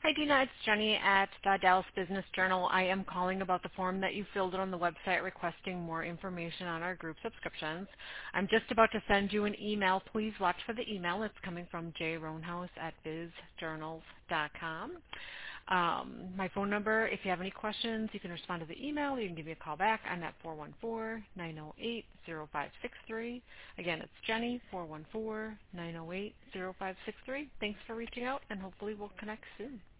Hi, Dina. It's Jenny at the Dallas Business Journal. I am calling about the form that you filled out on the website requesting more information on our group subscriptions. I'm just about to send you an email. Please watch for the email. It's coming from jroanhouse at bizjournals.com. My phone number, if you have any questions, you can respond to the email. You can give me a call back. I'm at 414-908-0563. Again, it's Jenny, 414-908-0563. Thanks for reaching out, and hopefully we'll connect soon.